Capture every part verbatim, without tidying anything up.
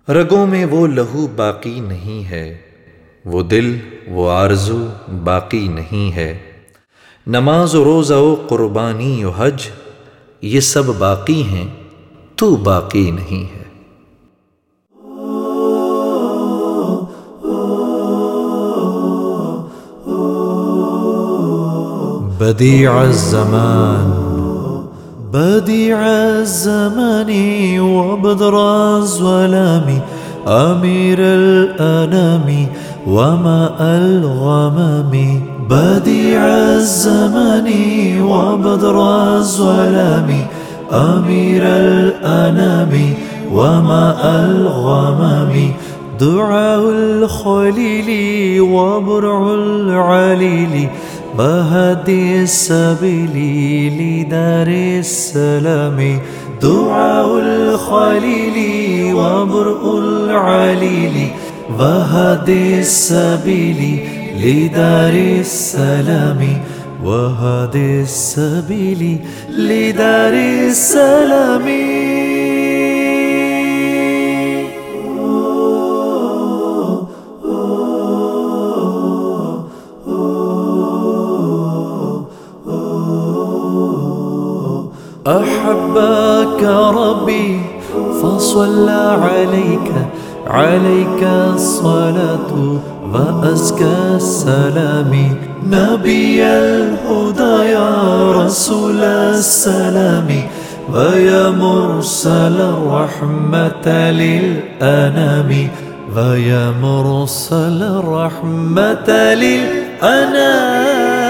रगों में वो लहू बाकी नहीं है, वो दिल वो आरज़ू बाकी नहीं है। नमाज रोज़ा व क़ुरबानी व हज ये सब बाकी हैं, तू बाकी नहीं है। بديع الزمان بديع الزمان وبدر الظلام أمير الأنام وماء الغمام. بديع الزمان وبدر الظلام أمير الأنام وماء الغمام. دعاء الخليل وبرع العليل بهدي السبيل لدار السلام. دعاء الخليل وبرء العليل وهدي السبيل لدار السلام. وهدي السبيل لدار السلام. أحبك ربي فصلى عليك عليك الصلاة وأزكى السلام. نبي الهدى يا رسول السلام ويا مرسل الرحمة للأنام. ويا مرسل الرحمة للأنام.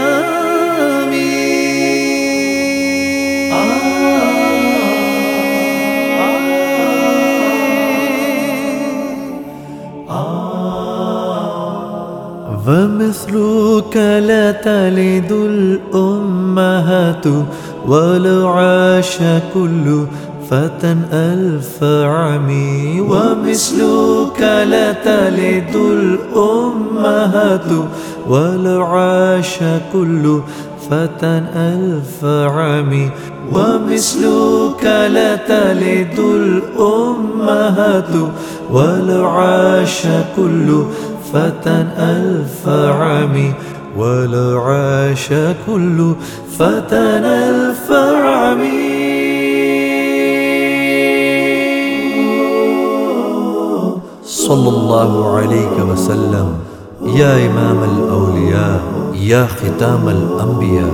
ومثلك لا تلد الأمهات ولو عاش كل فتى ألف عام. ومثلك لا تلد الأمهات ولو عاش كل فتى ألف عام. ومثلك لا تلد الأمهات ولو عاش كل فتى ألف عام. ولو عاش كل فتى ألف عام. صلى الله عليك وسلم يا إمام الأولياء يا ختام الأنبياء.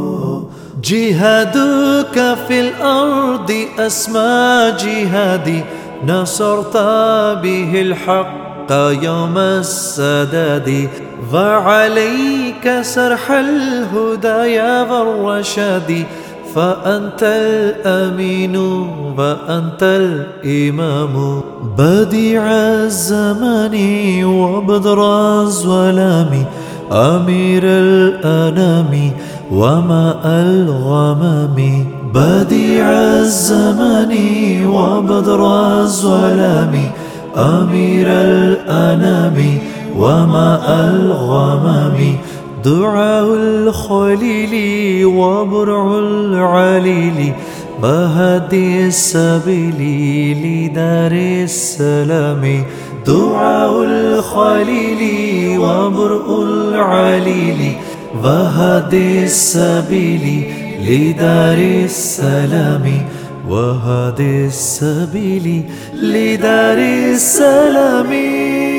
جهادك في الأرض أسمى جهادي نصرت به الحق يوم السداد. وعليك سرح الهدايا والرشاد فأنت الأمين وأنت الإمام. بديع الزمان وبدر الظلام أمير الأنام وماء الغمام. بديع الزمان وبدر الظلام أمير الأنام وماء الغمام. دعاء الخليل وبرع العليل بهدي السبيل لدار السلام. دعاء الخليل وبرء العليل وهدي السبيل لدار السلام. وهدي السبيل لدار السلام.